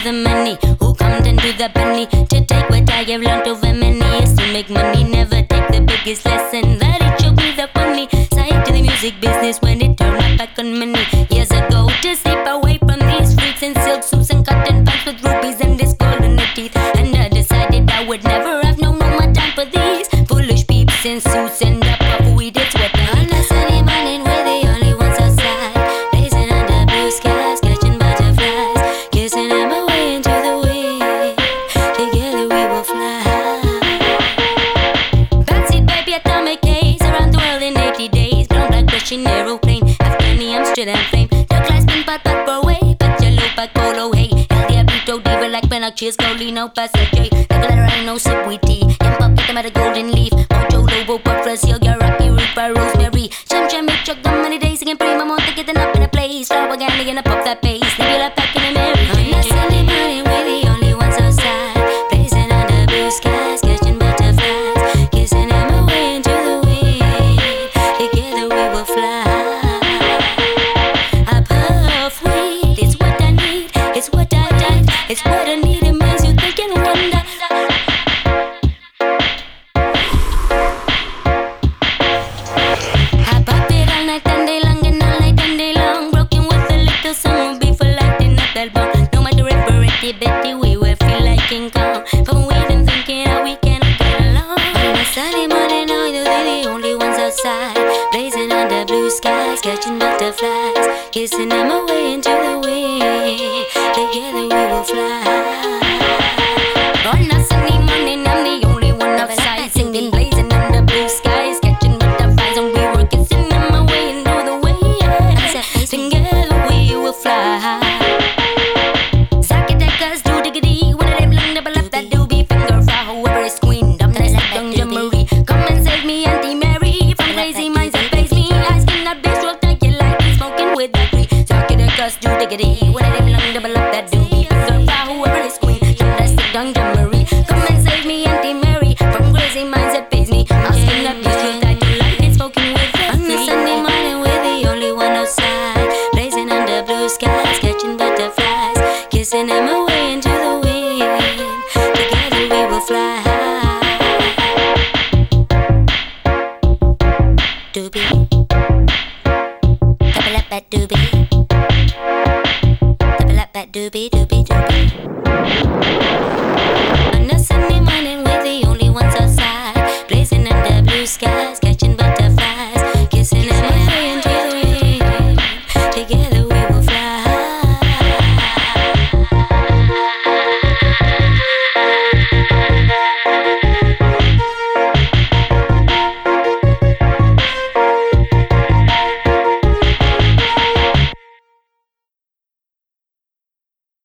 the money, who come down to the penny to take what I have learned over many years to make money. Never take the biggest lesson that it showed me the funny side to the music business when it turned my back on money. Years ago, to slip away from these streets and silk suits and cotton pants with rubies and this gold in the teeth. And I decided I would never have no more time for these foolish peeps in suits and up of weed. It's what the on a sunny morning, we're the only ones outside, blazing under blue skies, catching butterflies, kissing them away into the wind. Together we will fly. Backseat baby, atomic haze around the world in 80 days. Brown black Russian aeroplane, Afghani, Amsterdam flame. The class pin pat pat for away, but yellow back polo hey. El Diablito diva like Benak, cheers, Golino, Pasa J. The glitter I know sip with tea. Yum up, get them at a golden leaf. Mojo, Lobo, Puff, Brazil, Rocky, Reaper, Rosemary. Chum, make chuck them many days again. Prima, Monte, getting up in a place. Start organic and a pop that pace. Nebula back in a Mary. On a Sunday morning, we're the only ones outside, blazing under blue skies, catching butterflies, kissing them away into the wind. Together we will fly. I puff weed, it's what I need, it's what I like, it's what I need. It makes you think and wonder. I pop it all night and day long and all night and day long. Broken with a little song will be for lighting up that bomb. No matter if we're Betty, we will feel like King Kong. But we've been thinking how we can get along. On a Sunday morning, now they're the only ones outside, blazing under blue skies, catching butterflies, kissing them away into the wind. Together we will fly. On a Sunday morning, I'm the only one outside, singing, blazing under blue skies, catching butterflies, and we were kissing them away into the wind. Together we will fly. Zacatecas, do diggity, one of them long double up that doobie finger for whoever is queen. Dumb like young John Marie. Come and save me, Auntie Mary, from crazy minds that face me. Asking that bitch will take you like he's smoking with that tree. Zacatecas, do diggity, one of them long double up that doobie finger for whoever is queen. Dumb like young John Marie. Come and save me, Auntie Mary, from crazy minds that face me. Asking that bitch will take you like he's smoking with that tree. On a Sunday morning, we're the only one outside, blazing under blue skies, catching butterflies, kissing them away into the wind. Together we will fly. Doobie, double up that doobie, double up that doobie, doobie, doobie. On a Sunday morning, we're the